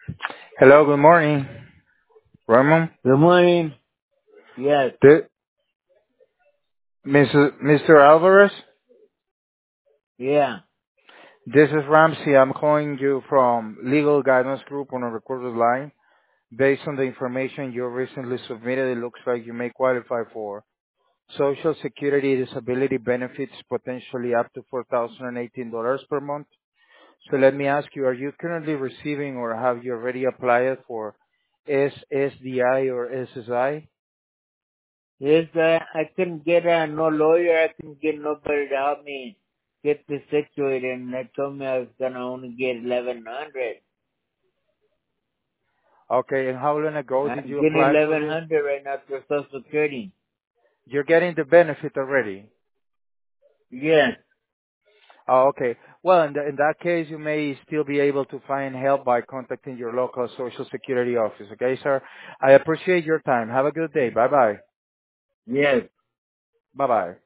Hello, good morning, Ramon. Good morning. Yes. Th- Mr. Alvarez, Yeah. this is Ramsey. I'm calling you from Legal Guidance Group on a recorded line. Based on the information you recently submitted, it looks like you may qualify for Social Security disability benefits potentially up to $4,018 per month. So let me ask you, are you currently receiving or have you already applied for SSDI or SSI? Yes, I couldn't get no lawyer. I couldn't get nobody to help me get this situated, and they told me I was gonna only get 1,100. Okay, and how long ago did I'm you getting apply for this? 1,100 right now for Social Security. You're getting the benefit already. Yes. Oh, okay. Well, in that case, you may still be able to find help by contacting your local Social Security office. Okay, sir? I appreciate your time. Have a good day. Bye-bye. Yes. Bye-bye.